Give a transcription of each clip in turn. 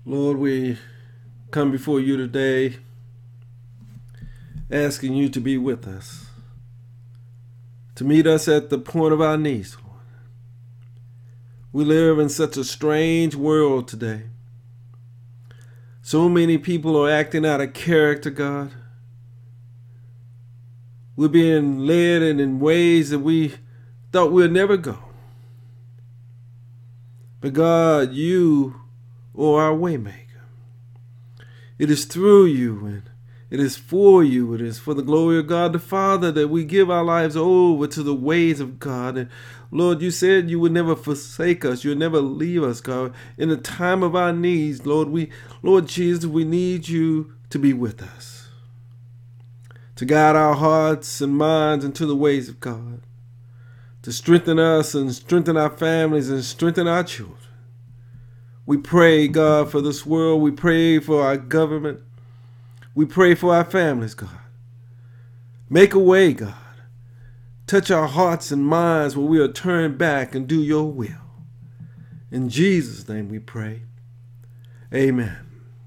Lord, we come before you today asking you to be with us, to meet us at the point of our knees, Lord. We live in such a strange world today. So many people are acting out of character, God. We're being led in ways that we thought we'd never go. But God, you are our waymaker. It is through you and it is for you. It is for the glory of God the Father that we give our lives over to the ways of God. And Lord, you said you would never forsake us. You would never leave us, God. In the time of our needs, Lord Jesus, we need you to be with us, to guide our hearts and minds into the ways of God, to strengthen us and strengthen our families and strengthen our children. We pray, God, for this world. We pray for our government. We pray for our families, God. Make a way, God. Touch our hearts and minds where we are turned back and do your will. In Jesus' name we pray. Amen.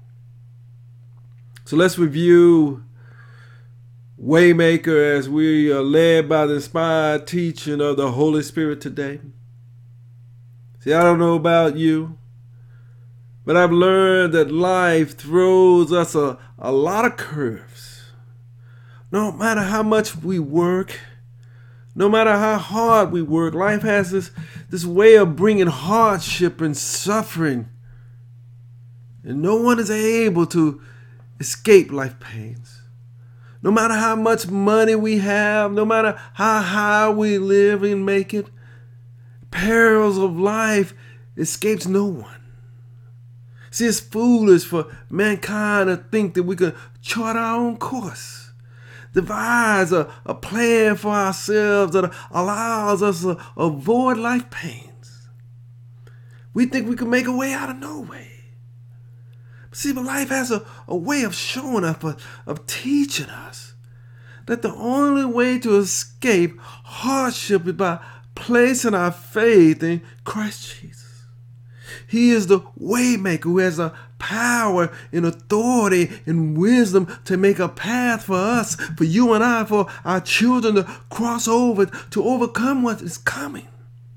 So let's review Waymaker as we are led by the inspired teaching of the Holy Spirit today. See, I don't know about you, but I've learned that life throws us a lot of curves. No matter how much we work, no matter how hard we work, life has this way of bringing hardship and suffering. And no one is able to escape life pains. No matter how much money we have, no matter how high we live and make it, perils of life escapes no one. See, it's foolish for mankind to think that we can chart our own course, devise a plan for ourselves that allows us to avoid life pains. We think we can make a way out of no way. See, but life has a way of showing us, of teaching us that the only way to escape hardship is by placing our faith in Christ Jesus. He is the waymaker who has the power and authority and wisdom to make a path for us, for you and I, for our children to cross over, to overcome what is coming.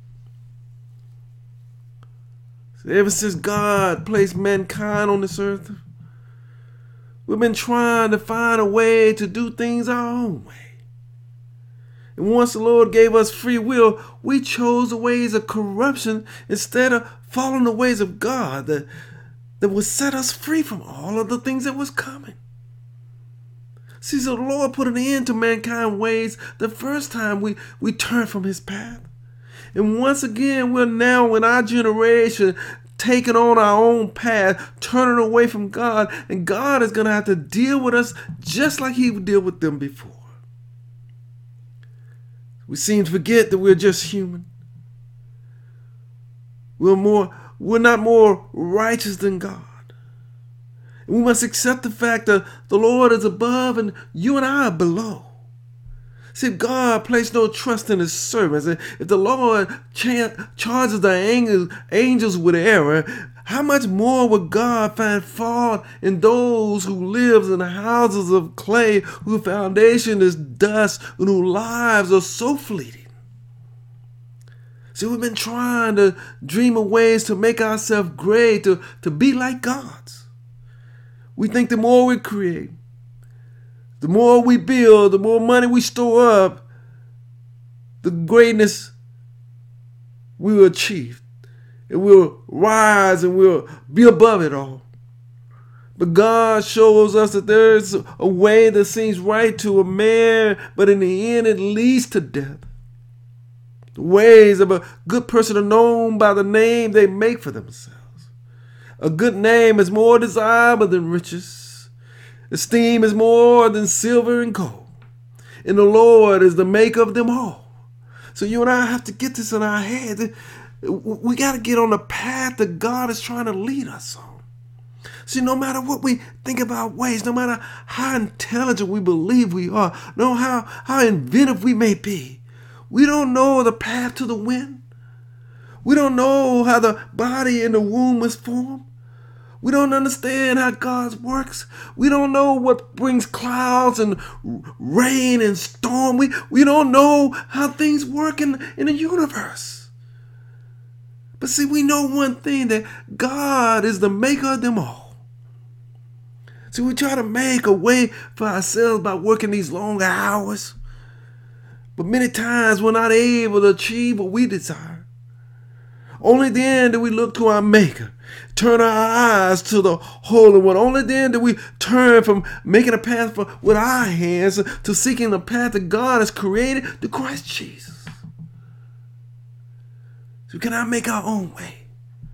So ever since God placed mankind on this earth, we've been trying to find a way to do things our own way. And once the Lord gave us free will, we chose the ways of corruption instead of following the ways of God that would set us free from all of the things that was coming. See, so the Lord put an end to mankind's ways the first time we turned from his path. And once again, we're now in our generation taking on our own path, turning away from God. And God is going to have to deal with us just like he would deal with them before. We seem to forget that we're just human. We're not more righteous than God. And we must accept the fact that the Lord is above and you and I are below. See, if God placed no trust in his servants, if the Lord charges the angels with error, how much more would God find fault in those who live in houses of clay, whose foundation is dust, and whose lives are so fleeting? See, we've been trying to dream of ways to make ourselves great, to be like gods. We think the more we create, the more we build, the more money we store up, the greatness we will achieve. And we'll rise and we'll be above it all. But God shows us that there's a way that seems right to a man, but in the end it leads to death. The ways of a good person are known by the name they make for themselves. A good name is more desirable than riches. Esteem is more than silver and gold. And the Lord is the maker of them all. So you and I have to get this in our heads. We got to get on the path that God is trying to lead us on. See, no matter what we think about ways, no matter how intelligent we believe we are, no matter how inventive we may be, we don't know the path to the wind. We don't know how the body in the womb was formed. We don't understand how God works. We don't know what brings clouds and rain and storm. We don't know how things work in the universe. But see, we know one thing, that God is the maker of them all. See, we try to make a way for ourselves by working these long hours. But many times we're not able to achieve what we desire. Only then do we look to our Maker, turn our eyes to the Holy One. Only then do we turn from making a path with our hands to seeking the path that God has created through Christ Jesus. So we cannot make our own way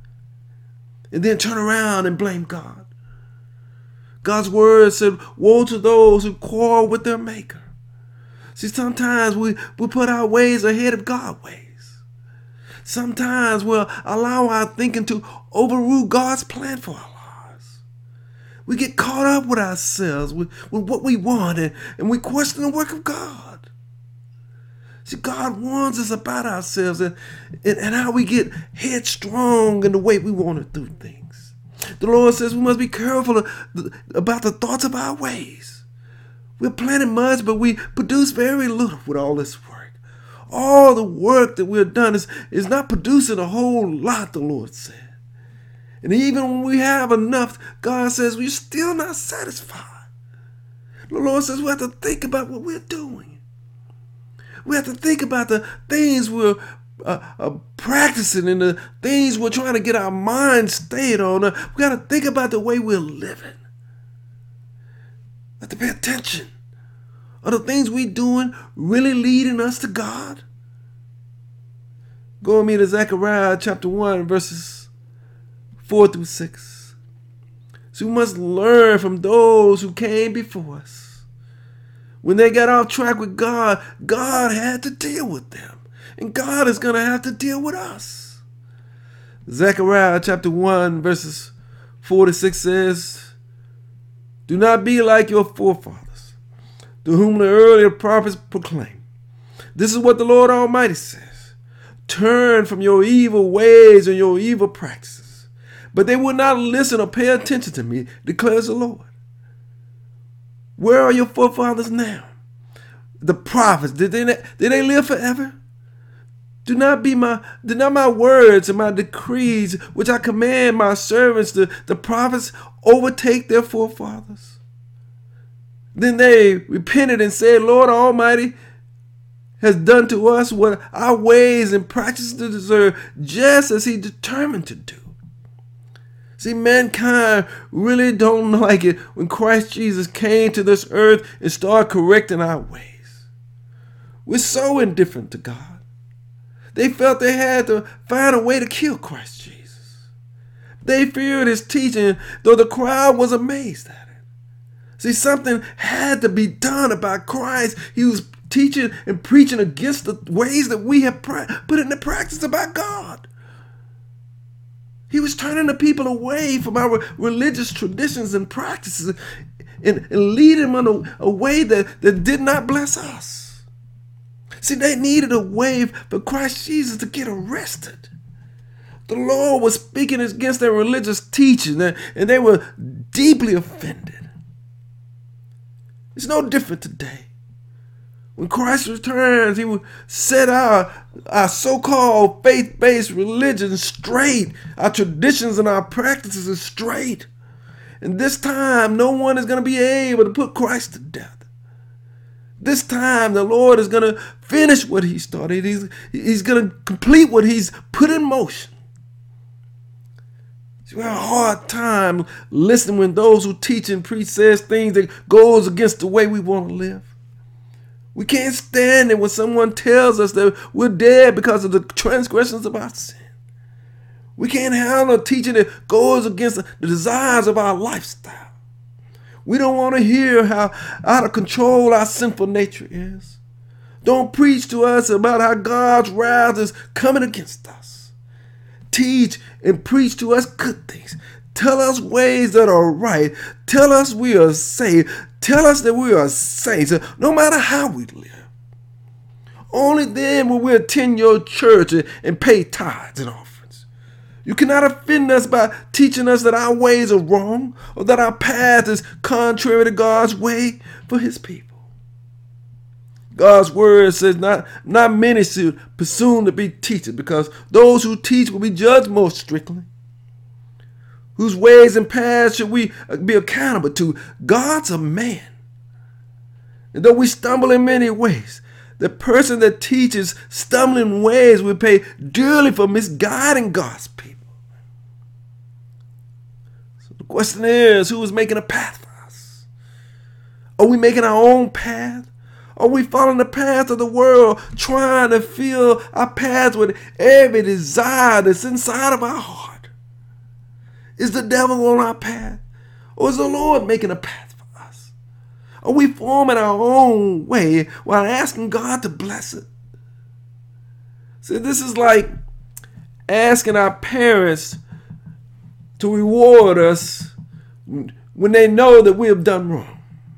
and then turn around and blame God. God's word said, woe to those who quarrel with their Maker. See, sometimes we put our ways ahead of God's ways. Sometimes we'll allow our thinking to overrule God's plan for our lives. We get caught up with ourselves, with what we want, and we question the work of God. See, God warns us about ourselves and how we get headstrong in the way we want to do things. The Lord says we must be careful about the thoughts of our ways. We're planting much, but we produce very little with all this work. All the work that we've done is not producing a whole lot, the Lord said. And even when we have enough, God says we're still not satisfied. The Lord says we have to think about what we're doing. We have to think about the things we're practicing and the things we're trying to get our mind stayed on. We got to think about the way we're living. We have to pay attention. Are the things we're doing really leading us to God? Go with me to Zechariah chapter 1, verses 4 through 6. So we must learn from those who came before us. When they got off track with God, God had to deal with them. And God is going to have to deal with us. Zechariah chapter 1, verses 4 to 6 says, do not be like your forefathers, to whom the earlier prophets proclaimed. This is what the Lord Almighty says. Turn from your evil ways and your evil practices. But they would not listen or pay attention to me, declares the Lord. Where are your forefathers now? The prophets, did they live forever? Do not my words and my decrees, which I command my servants, the prophets, overtake their forefathers? Then they repented and said, Lord Almighty has done to us what our ways and practices deserve, just as he determined to do. See, mankind really don't like it when Christ Jesus came to this earth and started correcting our ways. We're so indifferent to God. They felt they had to find a way to kill Christ Jesus. They feared his teaching, though the crowd was amazed at it. See, something had to be done about Christ. He was teaching and preaching against the ways that we have put into practice about God. He was turning the people away from our religious traditions and practices and leading them in a way that did not bless us. See, they needed a way for Christ Jesus to get arrested. The Lord was speaking against their religious teaching, and they were deeply offended. It's no different today. When Christ returns, he will set our so-called faith-based religion straight, our traditions and our practices straight. And this time, no one is going to be able to put Christ to death. This time, the Lord is going to finish what he started. He's going to complete what he's put in motion. So we have a hard time listening when those who teach and preach says things that goes against the way we want to live. We can't stand it when someone tells us that we're dead because of the transgressions of our sin. We can't handle a teaching that goes against the desires of our lifestyle. We don't want to hear how out of control our sinful nature is. Don't preach to us about how God's wrath is coming against us. Teach and preach to us good things. Tell us ways that are right. Tell us we are saved. Tell us that we are saints, no matter how we live. Only then will we attend your church and pay tithes and offerings. You cannot offend us by teaching us that our ways are wrong or that our path is contrary to God's way for his people. God's word says not many should presume to be teachers, because those who teach will be judged more strictly. Whose ways and paths should we be accountable to? God's a man. And though we stumble in many ways, the person that teaches stumbling ways will pay dearly for misguiding God's people. So the question is, who is making a path for us? Are we making our own path? Are we following the path of the world, trying to fill our paths with every desire that's inside of our heart? Is the devil on our path? Or is the Lord making a path for us? Are we forming our own way while asking God to bless it? See, this is like asking our parents to reward us when they know that we have done wrong.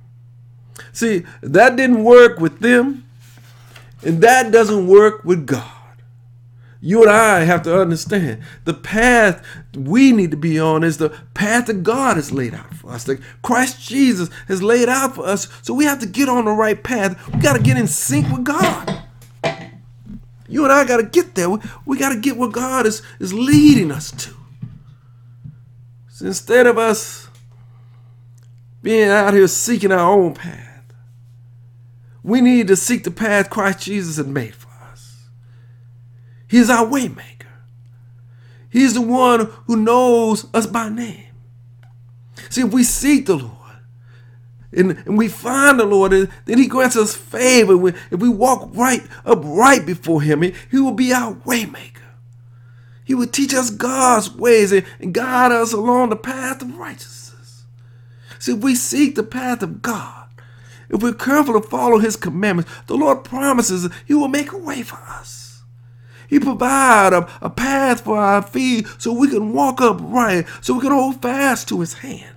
See, that didn't work with them, and that doesn't work with God. You and I have to understand the path we need to be on is the path that God has laid out for us, that Christ Jesus has laid out for us. So we have to get on the right path. We got to get in sync with God. You and I got to get there. We got to get where God is leading us to. So instead of us being out here seeking our own path, we need to seek the path Christ Jesus had made for us. He's our way maker. He's the one who knows us by name. See, if we seek the Lord and we find the Lord, then he grants us favor. If we walk upright before him, he will be our way maker. He will teach us God's ways and guide us along the path of righteousness. See, if we seek the path of God, if we're careful to follow his commandments, the Lord promises he will make a way for us. He provides a path for our feet so we can walk upright, so we can hold fast to his hand.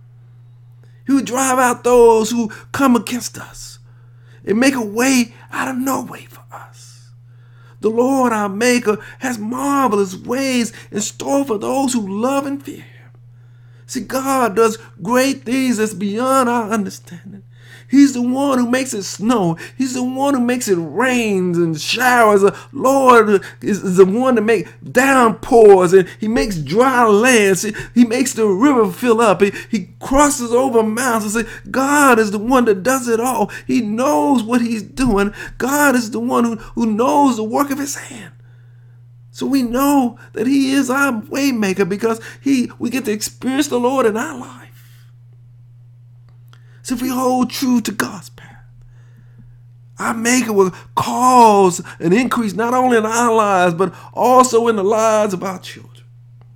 He will drive out those who come against us and make a way out of no way for us. The Lord, our Maker, has marvelous ways in store for those who love and fear him. See, God does great things that's beyond our understanding. He's the one who makes it snow. He's the one who makes it rain and showers. The Lord is the one to make downpours, and he makes dry land. See, he makes the river fill up. He crosses over mountains. See, God is the one that does it all. He knows what he's doing. God is the one who knows the work of his hand. So we know that he is our way maker because we get to experience the Lord in our life. So if we hold true to God's path, our Maker will cause an increase not only in our lives, but also in the lives of our children.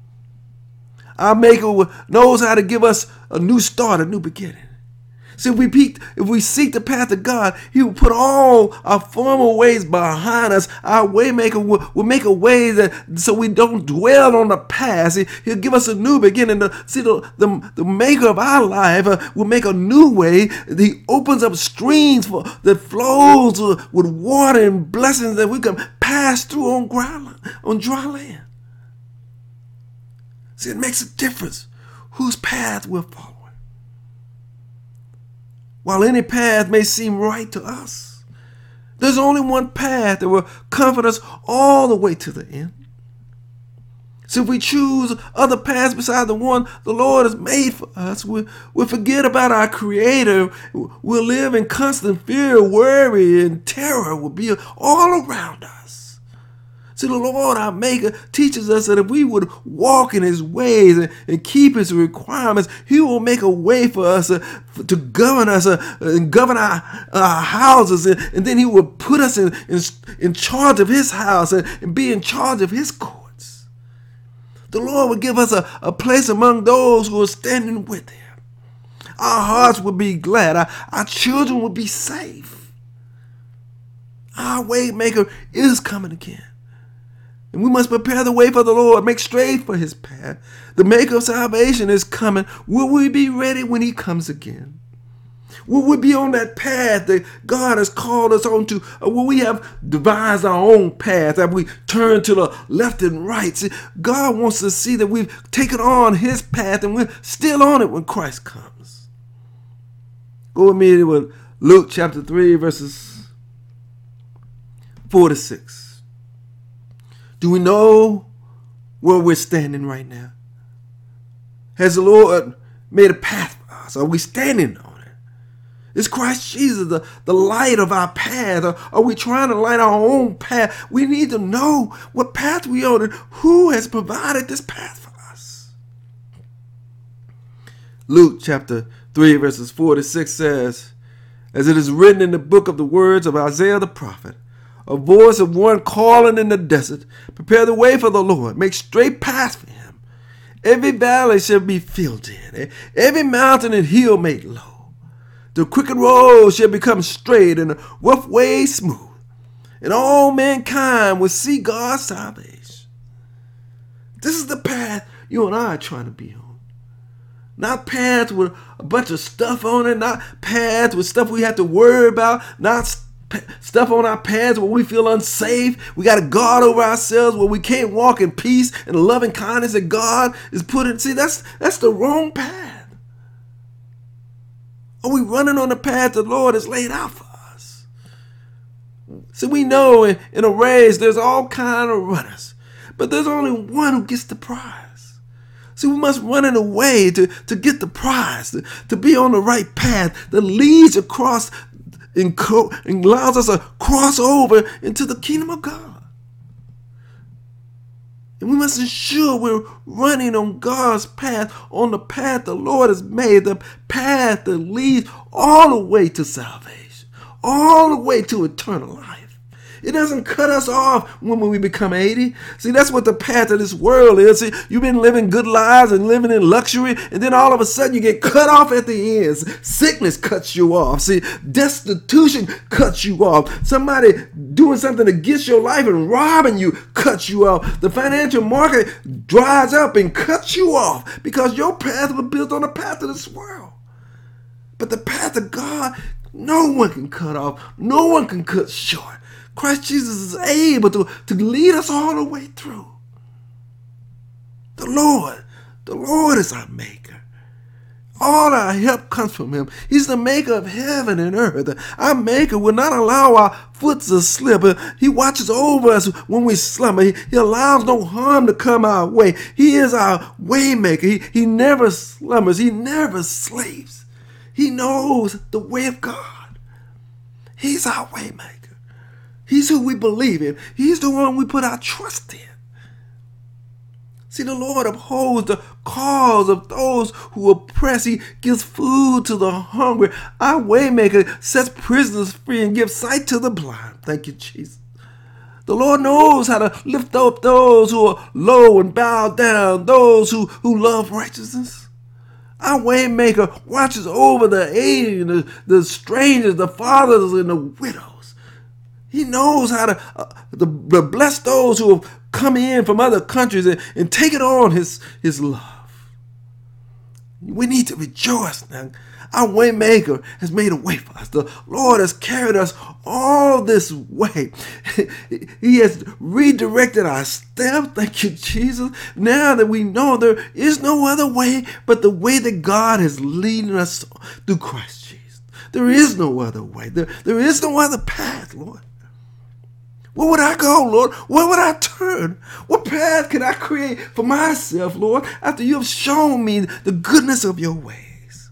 Our Maker knows how to give us a new start, a new beginning. So if we seek the path of God, he will put all our former ways behind us. Our Waymaker will make a way so we don't dwell on the past. He'll give us a new beginning. The Maker of our life will make a new way. He opens up streams that flows with water and blessings that we can pass through on dry land. See, it makes a difference whose path we're following. While any path may seem right to us, there's only one path that will comfort us all the way to the end. So if we choose other paths beside the one the Lord has made for us, we'll forget about our Creator. We'll live in constant fear, worry, and terror will be all around us. See, the Lord, our Maker, teaches us that if we would walk in his ways and keep his requirements, he will make a way for us to govern us and govern our houses. And then he will put us in charge of his house and be in charge of his courts. The Lord will give us a place among those who are standing with him. Our hearts will be glad. Our children will be safe. Our way maker is coming again. And we must prepare the way for the Lord, make straight for his path. The Maker of salvation is coming. Will we be ready when he comes again? Will we be on that path that God has called us on to? Or will we have devised our own path as we turn to the left and right? See, God wants to see that we've taken on his path and we're still on it when Christ comes. Go with me with Luke chapter 3, verses 4 to 6. Do we know where we're standing right now? Has the Lord made a path for us? Are we standing on it? Is Christ Jesus the light of our path? Or are we trying to light our own path? We need to know what path we are on and who has provided this path for us. Luke chapter 3 verses 4 to 6 says, as it is written in the book of the words of Isaiah the prophet, a voice of one calling in the desert, prepare the way for the Lord, make straight paths for him. Every valley shall be filled in, every mountain and hill made low. The crooked road shall become straight and the rough way smooth, and all mankind will see God's salvation. This is the path you and I are trying to be on. Not paths with a bunch of stuff on it, not paths with stuff we have to worry about, not stuff on our paths where we feel unsafe. We got to guard over ourselves where we can't walk in peace and loving kindness that God is putting. See, that's the wrong path. Are we running on the path the Lord has laid out for us? See, we know in a race there's all kind of runners, but there's only one who gets the prize. See, we must run in a way to get the prize, to be on the right path that leads across and allows us to cross over into the kingdom of God. And we must ensure we're running on God's path, on the path the Lord has made, the path that leads all the way to salvation, all the way to eternal life. It doesn't cut us off when we become 80. See, that's what the path of this world is. See, you've been living good lives and living in luxury, and then all of a sudden you get cut off at the ends. Sickness cuts you off. See, destitution cuts you off. Somebody doing something against your life and robbing you cuts you off. The financial market dries up and cuts you off because your path was built on the path of this world. But the path of God, no one can cut off. No one can cut short. Christ Jesus is able to lead us all the way through. The Lord is our maker. All our help comes from him. He's the maker of heaven and earth. Our maker will not allow our foot to slip. He watches over us when we slumber. He allows no harm to come our way. He is our way maker. He never slumbers. He never sleeps. He knows the way of God. He's our way maker. He's who we believe in. He's the one we put our trust in. See, the Lord upholds the cause of those who oppress. He gives food to the hungry. Our waymaker sets prisoners free and gives sight to the blind. Thank you, Jesus. The Lord knows how to lift up those who are low and bow down, those who love righteousness. Our waymaker watches over the alien, the strangers, the fathers, and the widows. He knows how to bless those who have come in from other countries and taken on his love. We need to rejoice now. Our way maker has made a way for us. The Lord has carried us all this way. He has redirected our steps. Thank you, Jesus. Now that we know there is no other way but the way that God is leading us through Christ Jesus. There is no other way. There is no other path, Lord. Where would I go, Lord? Where would I turn? What path can I create for myself, Lord, after you have shown me the goodness of your ways?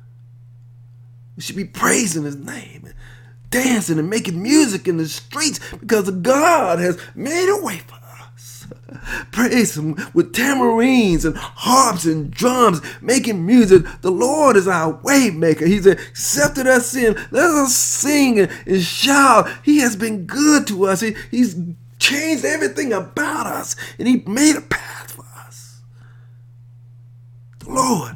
We should be praising his name, and dancing and making music in the streets because God has made a way for us. Praise him with tambourines and harps and drums, making music. The Lord is our way maker. He's accepted us in. Let us sing and shout. He has been good to us. He's changed everything about us, and he made a path for us. The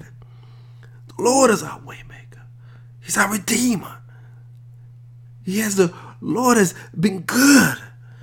Lord is our way maker. He's our redeemer. The Lord has been good,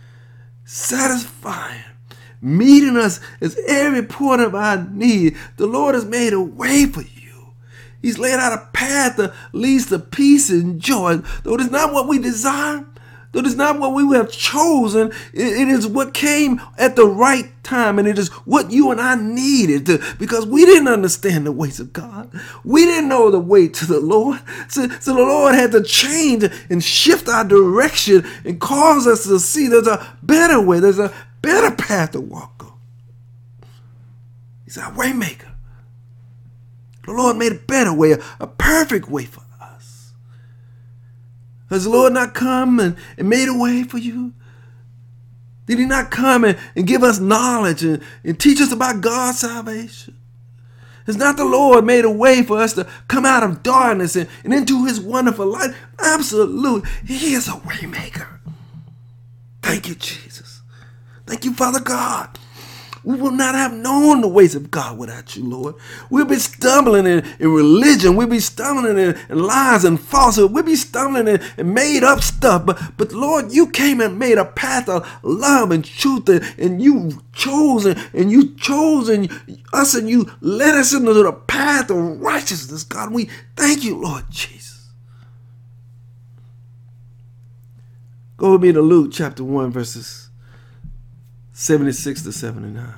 satisfying, meeting us as every point of our need. The Lord has made a way for you. He's laid out a path that leads to peace and joy. Though it is not what we desire, though it is not what we have chosen, it is what came at the right time, and it is what you and I needed because we didn't understand the ways of God. We didn't know the way to the Lord. So the Lord had to change and shift our direction and cause us to see there's a better way, there's a better path to walk on. He's our way maker. The Lord made a better way, a perfect way for us. Has the Lord not come and made a way for you? Did he not come and give us knowledge and teach us about God's salvation? Has not the Lord made a way for us to come out of darkness and into his wonderful light? Absolutely. He is a way maker. Thank you, Jesus. Thank you, Father God. We will not have known the ways of God without you, Lord. We'll be stumbling in religion. We'll be stumbling in lies and falsehood. We'll be stumbling in made up stuff. But Lord, you came and made a path of love and truth, and you chose us, and you led us into the path of righteousness, God. We thank you, Lord Jesus. Go with me to Luke chapter 1, verses 76 to 79.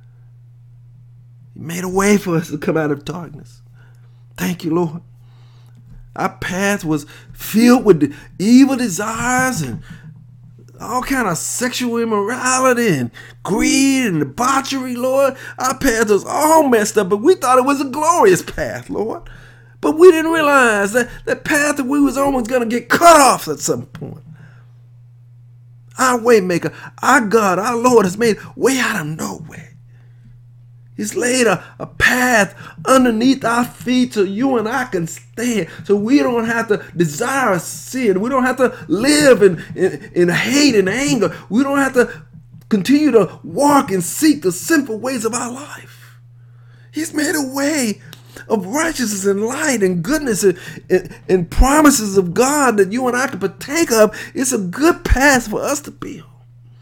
He made a way for us to come out of darkness. Thank you, Lord. Our path was filled with evil desires and all kind of sexual immorality and greed and debauchery, Lord. Our path was all messed up, but we thought it was a glorious path, Lord. But we didn't realize that path that we was almost going to get cut off at some point. Our way maker, our God, our Lord has made way out of no way. He's laid a path underneath our feet so you and I can stand, so we don't have to desire sin. We don't have to live in hate and anger. We don't have to continue to walk and seek the sinful ways of our life. He's made a way of righteousness and light and goodness and promises of God that you and I can partake of. It's a good path for us to be on.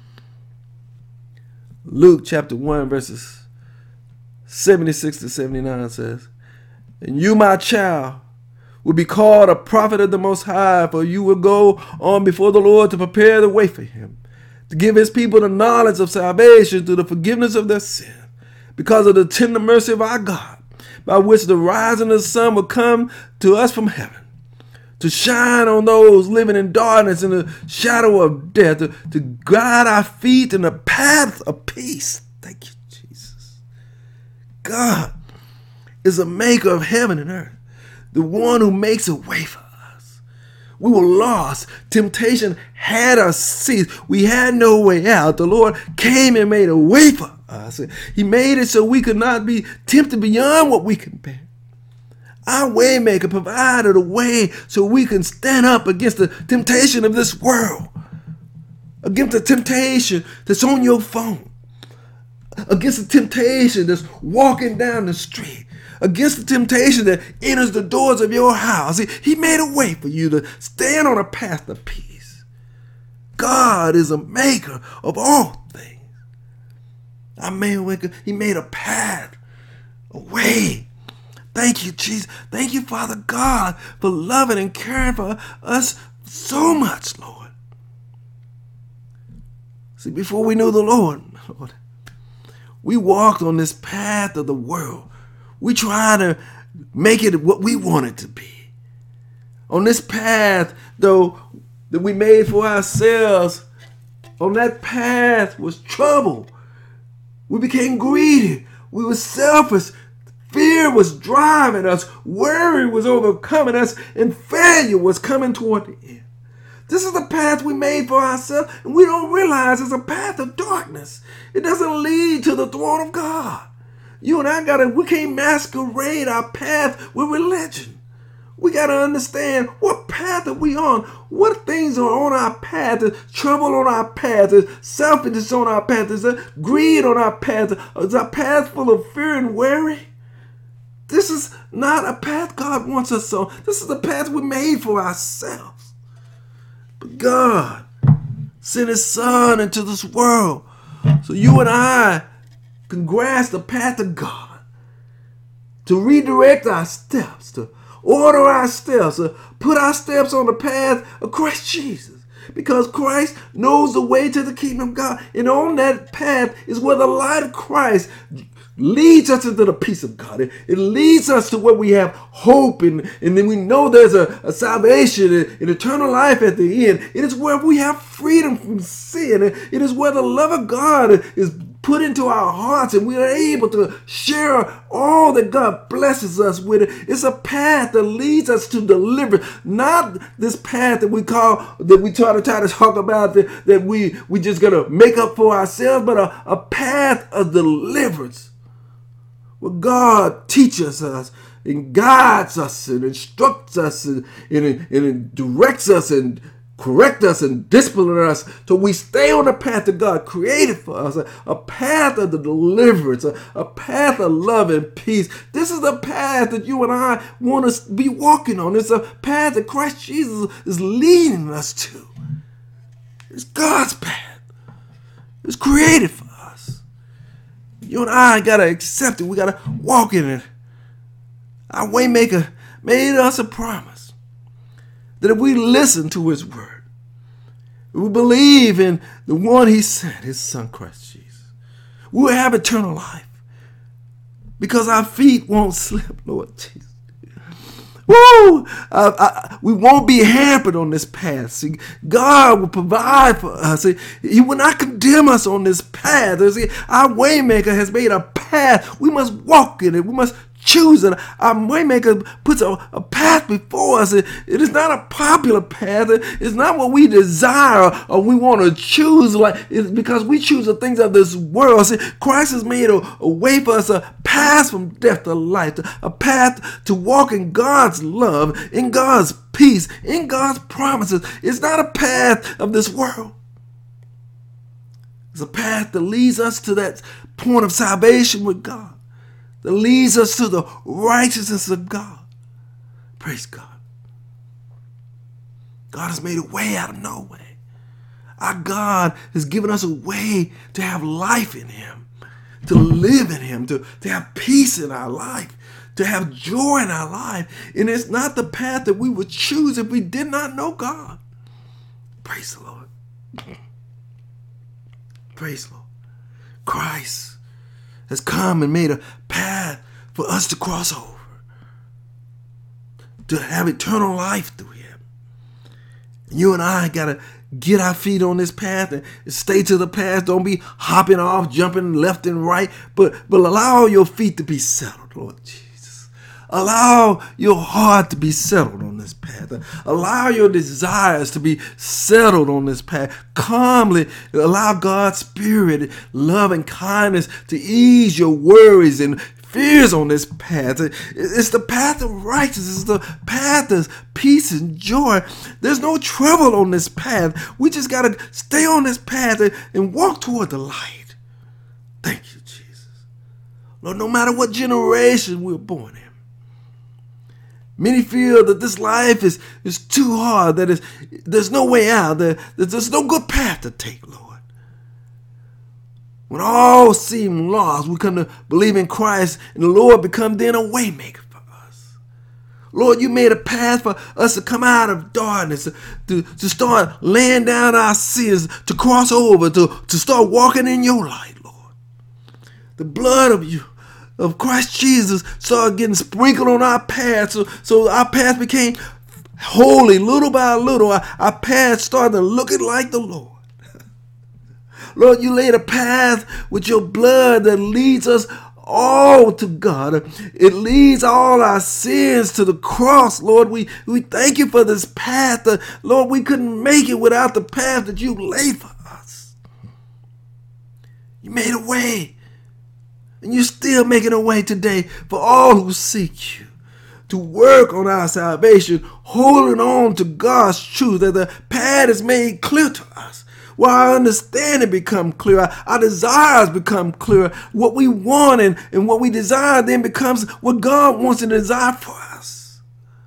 Luke chapter 1 verses 76 to 79 says, "And you, my child, will be called a prophet of the Most High, for you will go on before the Lord to prepare the way for him, to give his people the knowledge of salvation through the forgiveness of their sin, because of the tender mercy of our God, by which the rising of the sun will come to us from heaven, to shine on those living in darkness and the shadow of death, to guide our feet in the path of peace." Thank you, Jesus. God is a maker of heaven and earth, the one who makes a way for us. We were lost. Temptation had us seized. We had no way out. The Lord came and made a way for us. He made it so we could not be tempted beyond what we can bear. Our waymaker provided a way so we can stand up against the temptation of this world, against the temptation that's on your phone, against the temptation that's walking down the street, against the temptation that enters the doors of your house. He made a way for you to stand on a path of peace. God is a maker of all things. He made a path, a way. Thank you, Jesus. Thank you, Father God, for loving and caring for us so much, Lord. See, before we knew the Lord, we walked on this path of the world. We tried to make it what we want it to be. On this path, though, that we made for ourselves, on that path was trouble. We became greedy. We were selfish. Fear was driving us. Worry was overcoming us. And failure was coming toward the end. This is the path we made for ourselves, and we don't realize it's a path of darkness. It doesn't lead to the throne of God. You and I we can't masquerade our path with religion. We got to understand what path are we on? What things are on our path? Is trouble on our path? Is selfishness on our path? Is there greed on our path? Is our path full of fear and worry? This is not a path God wants us on. This is the path we made for ourselves. But God sent his son into this world so you and I can grasp the path of God, to redirect our steps, to order our steps, to put our steps on the path of Christ Jesus. Because Christ knows the way to the kingdom of God. And on that path is where the light of Christ leads us into the peace of God. It leads us to where we have hope, and then we know there's a salvation and eternal life at the end. It is where we have freedom from sin. It is where the love of God is put into our hearts, and we are able to share all that God blesses us with. It's a path that leads us to deliverance, not this path that we try to talk about that we just gonna make up for ourselves, but a path of deliverance, where God teaches us and guides us and instructs us and directs us and correct us and discipline us till we stay on the path that God created for us, a path of the deliverance, a path of love and peace. This is the path that you and I want to be walking on. It's a path that Christ Jesus is leading us to. It's God's path. It's created for us. You and I got to accept it. We got to walk in it. Our Waymaker made us a promise that if we listen to his word, we believe in the one he sent, his son Christ Jesus, we will have eternal life because our feet won't slip, Lord Jesus. Woo! We won't be hampered on this path. See, God will provide for us. He will not condemn us on this path. See, our Waymaker has made a path. We must walk in it. We must choose it. Our Waymaker puts a path before us. It is not a popular path. It's not what we desire or we want to choose. It's because we choose the things of this world. See, Christ has made a way for us, a path from death to life, a path to walk in God's love, in God's peace, in God's promises. It's not a path of this world. It's a path that leads us to that point of salvation with God, that leads us to the righteousness of God. Praise God. God has made a way out of no way. Our God has given us a way to have life in him, to live in him, to have peace in our life, to have joy in our life. And it's not the path that we would choose if we did not know God. Praise the Lord. Praise the Lord. Christ has come and made a path for us to cross over, to have eternal life through him. You and I got to get our feet on this path and stay to the path. Don't be hopping off, jumping left and right, but allow your feet to be settled, Lord Jesus. Allow your heart to be settled on this path. Allow your desires to be settled on this path. Calmly allow God's Spirit, love, and kindness to ease your worries and fears on this path. It's the path of righteousness. It's the path of peace and joy. There's no trouble on this path. We just got to stay on this path and walk toward the light. Thank you, Jesus. Lord, no matter what generation we're born in, many feel that this life is too hard, that there's no way out, that there's no good path to take, Lord. When all seem lost, we come to believe in Christ, and the Lord become then a Waymaker for us. Lord, you made a path for us to come out of darkness, to start laying down our sins, to cross over, to start walking in your light, Lord. The blood of Christ Jesus started getting sprinkled on our path, so our path became holy. Little by little, our path started looking like the Lord. Lord, you laid a path with your blood that leads us all to God. It leads all our sins to the cross, Lord. We thank you for this path. Lord, we couldn't make it without the path that you laid for us. You made a way. And you're still making a way today for all who seek you to work on our salvation, holding on to God's truth, that the path is made clear to us. While our understanding become clear, our desires become clear. What we want and what we desire then becomes what God wants and desire for us.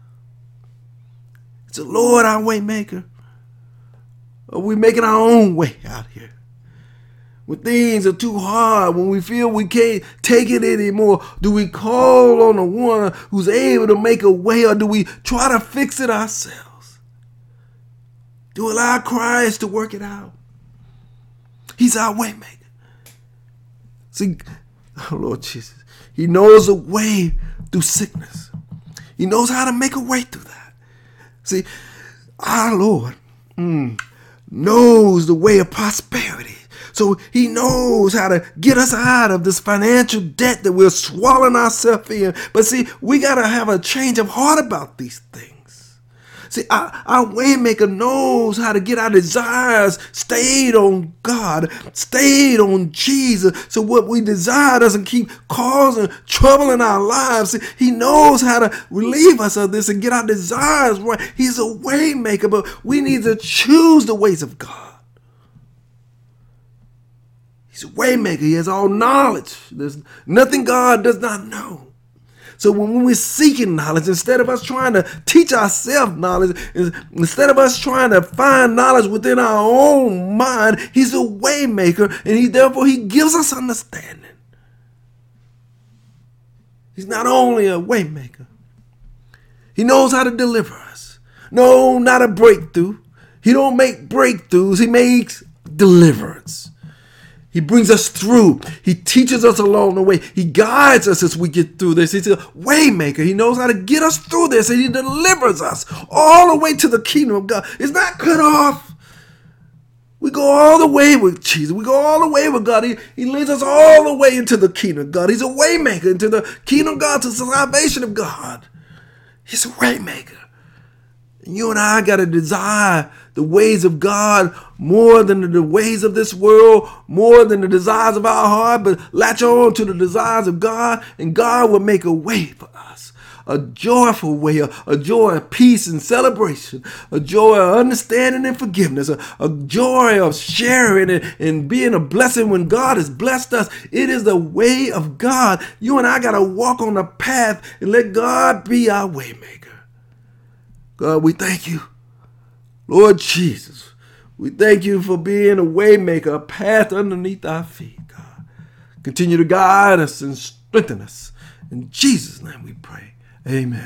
It's the Lord our way maker. Or we making our own way out here. When things are too hard, when we feel we can't take it anymore, do we call on the one who's able to make a way, or do we try to fix it ourselves? Do we allow Christ to work it out? He's our way maker. See, oh Lord Jesus, he knows a way through sickness. He knows how to make a way through that. See, our Lord knows the way of prosperity. So he knows how to get us out of this financial debt that we're swallowing ourselves in. But see, we got to have a change of heart about these things. See, our waymaker knows how to get our desires stayed on God, stayed on Jesus. So what we desire doesn't keep causing trouble in our lives. See, he knows how to relieve us of this and get our desires right. He's a waymaker, but we need to choose the ways of God. He's a waymaker. He has all knowledge. There's nothing God does not know. So when we're seeking knowledge, instead of us trying to teach ourselves knowledge, instead of us trying to find knowledge within our own mind, he's a waymaker, and therefore he gives us understanding. He's not only a waymaker, he knows how to deliver us. No, not a breakthrough. He don't make breakthroughs. He makes deliverance. He brings us through. He teaches us along the way. He guides us as we get through this. He's a waymaker. He knows how to get us through this, and he delivers us all the way to the kingdom of God. It's not cut off. We go all the way with Jesus. We go all the way with God. He leads us all the way into the kingdom of God. He's a waymaker into the kingdom of God, to the salvation of God. He's a waymaker. And you and I got to desire the ways of God more than the ways of this world, more than the desires of our heart, but latch on to the desires of God, and God will make a way for us. A joyful way, a joy of peace and celebration, a joy of understanding and forgiveness, a joy of sharing and being a blessing when God has blessed us. It is the way of God. You and I got to walk on the path and let God be our way maker. God, we thank you. Lord Jesus, we thank you for being a way maker, a path underneath our feet, God. Continue to guide us and strengthen us. In Jesus' name we pray. Amen.